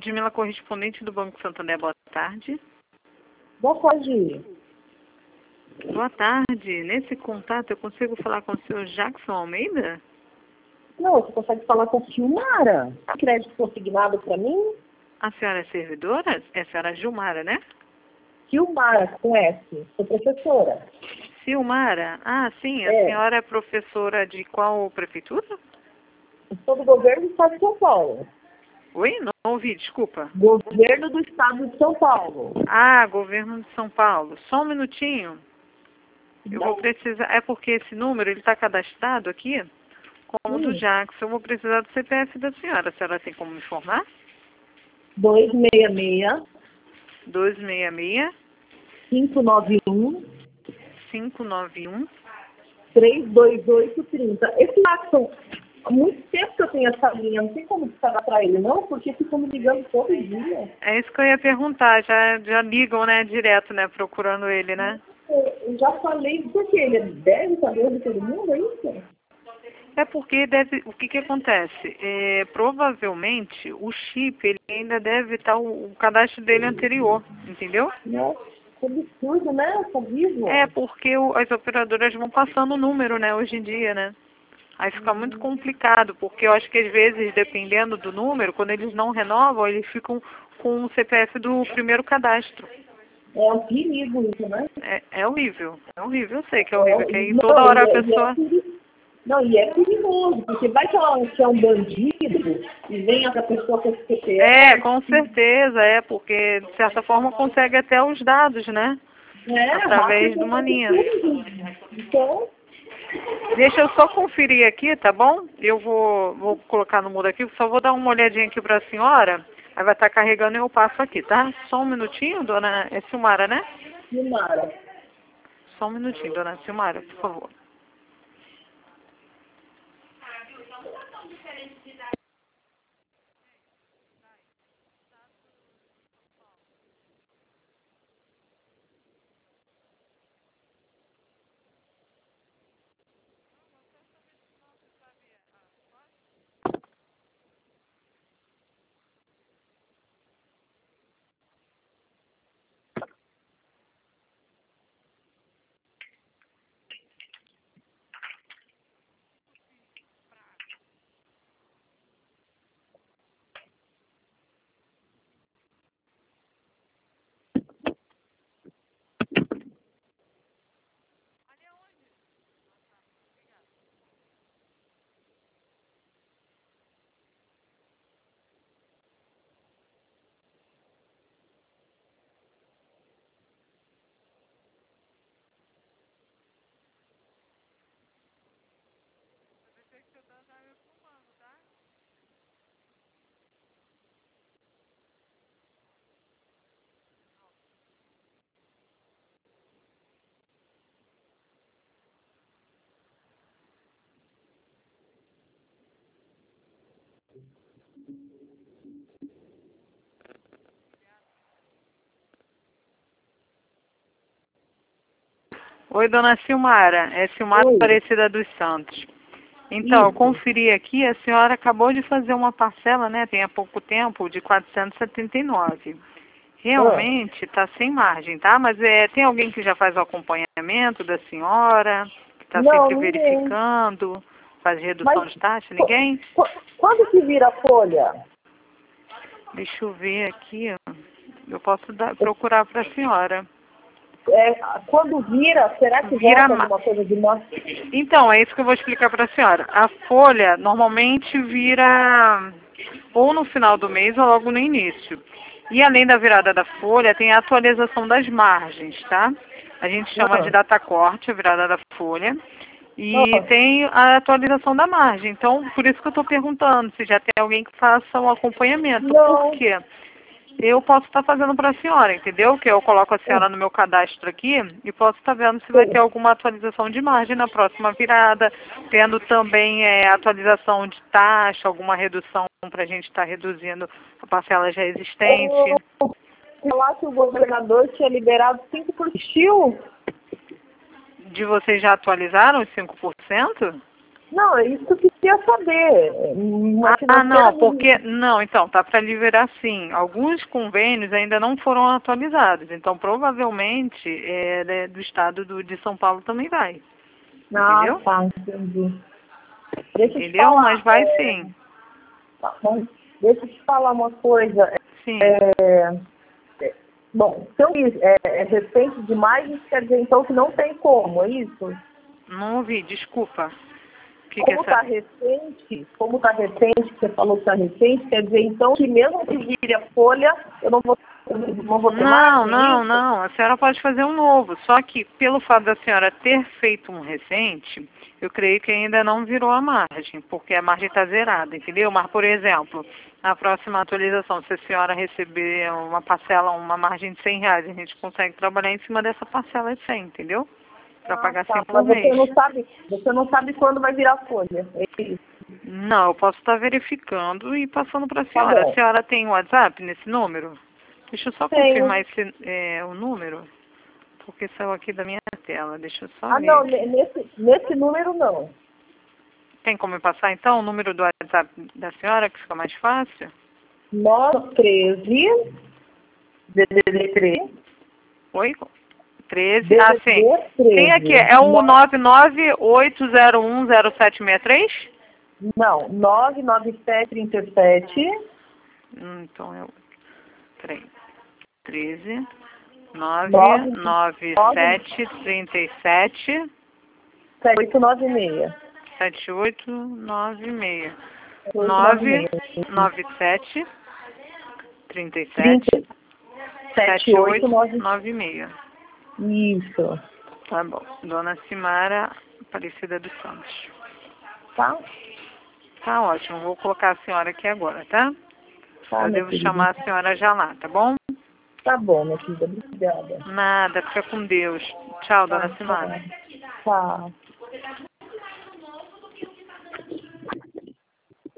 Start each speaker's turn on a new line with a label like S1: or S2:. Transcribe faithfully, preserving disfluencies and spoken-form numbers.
S1: Ludmila, correspondente do Banco Santander, boa tarde.
S2: Boa tarde.
S1: Boa tarde. Nesse contato eu consigo falar com o senhor Jackson Almeida?
S2: Não, você consegue falar com a Silmara? Crédito consignado para mim?
S1: A senhora é servidora? É a senhora Gilmara, né?
S2: Silmara, com S. Sou professora.
S1: Silmara? Ah, sim. A
S2: É.
S1: senhora é professora de qual prefeitura?
S2: Sou do governo do Estado de São Paulo.
S1: Oi? Não ouvi, desculpa.
S2: Governo do Estado de São Paulo.
S1: Ah, governo de São Paulo. Só um minutinho. Eu
S2: Não.
S1: vou precisar... É porque esse número, ele está cadastrado aqui como do
S2: Hum.
S1: Jackson. Eu vou precisar do C P F da senhora. A senhora tem como me informar?
S2: dois seis seis,
S1: dois seis seis,
S2: cinco nove um,
S1: cinco nove um.
S2: três dois oito três zero. Esse Jackson, há muito tempo que eu tenho essa linha. Não tem como cadastrar ele, não, porque ficam me ligando todo dia.
S1: É isso que eu ia perguntar. Já, já ligam, né, direto, né, procurando ele, né?
S2: Eu já falei, por quê? Ele deve saber de todo mundo, é isso?
S1: É porque deve, o que que acontece? É, provavelmente o chip ele ainda deve estar o, o cadastro dele anterior, entendeu?
S2: Nossa, que absurdo, né? Tá vivo.
S1: É porque o, as operadoras vão passando o número, né, hoje em dia, né? Aí fica muito complicado, porque eu acho que às vezes, dependendo do número, quando eles não renovam, eles ficam com o C P F do primeiro cadastro.
S2: É um perigo isso, né?
S1: É, é horrível, é horrível, eu sei que é horrível, que
S2: É,
S1: aí
S2: não,
S1: toda hora a
S2: e é, e é
S1: pessoa...
S2: peri- não, e é perigoso, porque vai que é um, que é um bandido e vem essa pessoa com esse C P F.
S1: É, com certeza, é, porque de certa forma consegue até os dados, né?
S2: É,
S1: Através
S2: rápido
S1: de uma
S2: consegue
S1: linha.
S2: tudo. Então,
S1: Deixa eu só conferir aqui, tá bom? Eu vou, vou colocar no mudo aqui, só vou dar uma olhadinha aqui pra senhora. Aí vai estar carregando e eu passo aqui, tá? Só um minutinho, dona... É Silmara, né?
S2: Silmara.
S1: Só um minutinho, dona Silmara, por favor. Oi, dona Silmara. É Silmara
S2: Oi.
S1: Aparecida dos Santos. Então, eu
S2: Isso.
S1: conferi aqui, a senhora acabou de fazer uma parcela, né, tem há pouco tempo, de quatrocentos e setenta e nove. Realmente está sem margem, tá? Mas é, tem alguém que já faz o acompanhamento da senhora, que está
S2: Não,
S1: sempre
S2: ninguém.
S1: verificando, faz redução
S2: Mas
S1: de taxa?
S2: qu-
S1: Ninguém?
S2: qu- quando que vira a folha?
S1: Deixa eu ver aqui, ó. Eu posso dar, procurar para a senhora.
S2: É, quando vira, será que
S1: Vira
S2: volta
S1: ma-
S2: alguma coisa de nós?
S1: Então, é isso que eu vou explicar para a senhora. A folha normalmente vira ou no final do mês ou logo no início. E além da virada da folha, tem a atualização das margens, tá? A gente chama de
S2: Ah,
S1: data corte, a virada da folha. E
S2: ah,
S1: tem a atualização da margem. Então, por isso que eu estou perguntando se já tem alguém que faça o acompanhamento. Por
S2: não.
S1: quê? Eu posso estar fazendo para a senhora, entendeu? Que eu coloco a senhora no meu cadastro aqui e posso estar vendo se vai ter alguma atualização de margem na próxima virada, tendo também é, atualização de taxa, alguma redução para a gente estar reduzindo a parcela já existente.
S2: Eu lá que o governador tinha liberado cinco por cento.
S1: De vocês já atualizaram os cinco por cento?
S2: Não, é isso que queria saber. Uma
S1: Ah, não,
S2: financeira
S1: porque... Não, então, tá para liberar sim. Alguns convênios ainda não foram atualizados. Então, provavelmente, é, né, do estado do, de São Paulo também vai.
S2: Ah,
S1: Entendeu?
S2: tá, entendi. Deixa eu te
S1: Entendeu?
S2: falar.
S1: Mas vai
S2: é,
S1: sim.
S2: Tá bom. Deixa eu te falar uma coisa.
S1: Sim.
S2: É, é, bom, se eu é, é recente demais, isso quer dizer então que não tem como, é isso?
S1: Não ouvi, desculpa. O que, que é
S2: Como está
S1: essa...
S2: recente, como está recente, que você falou que está recente, quer dizer então que mesmo que vire a folha, eu não vou, não vou ter
S1: Não,
S2: margem, é
S1: não,
S2: isso?
S1: não. A senhora pode fazer um novo. Só que pelo fato da senhora ter feito um recente, eu creio que ainda não virou a margem, porque a margem está zerada, entendeu? Mas, por exemplo, na próxima atualização, se a senhora receber uma parcela, uma margem de cem reais, a gente consegue trabalhar em cima dessa parcela de cem, entendeu? Para
S2: Ah,
S1: pagar
S2: tá,
S1: cem por
S2: mas você
S1: mês.
S2: não sabe, você não sabe quando vai virar folha, é isso?
S1: Não, eu posso estar verificando e passando para a
S2: Tá
S1: senhora. A
S2: bom.
S1: senhora tem WhatsApp nesse número? Deixa eu só
S2: Tenho.
S1: confirmar esse, é, o número, porque saiu aqui da minha tela. Deixa eu só
S2: Ah,
S1: ver
S2: não,
S1: aqui.
S2: ne- nesse, nesse número não.
S1: Tem como me passar então o número do WhatsApp da senhora, que fica mais fácil?
S2: nove treze, D D D três,
S1: Oi? treze. Ah, sim.
S2: D D D
S1: Tem aqui,
S2: treze.
S1: é o
S2: No-
S1: nove nove oito zero um zero sete seis três?
S2: Não, nove nove sete três sete,
S1: Hum, então é o três. treze, nove
S2: nove
S1: nove
S2: nove
S1: sete três sete
S2: sete oito nove seis.
S1: sete oito nove seis.
S2: oito nove
S1: nove
S2: seis.
S1: nove sete trinta e
S2: trinta,
S1: sete
S2: sete
S1: sete
S2: oito
S1: oito
S2: nove.
S1: nove seis.
S2: Isso.
S1: Tá bom. Dona Cimara Aparecida dos Santos.
S2: Tá?
S1: Tá ótimo. Vou colocar a senhora aqui agora, tá?
S2: Tá,
S1: Eu
S2: minha
S1: devo
S2: querida.
S1: chamar a senhora já lá, tá bom?
S2: Tá bom, minha querida. Obrigada.
S1: Nada. Fica com Deus. Tchau,
S2: Tá,
S1: Dona
S2: tchau.
S1: Cimara.
S2: Tchau.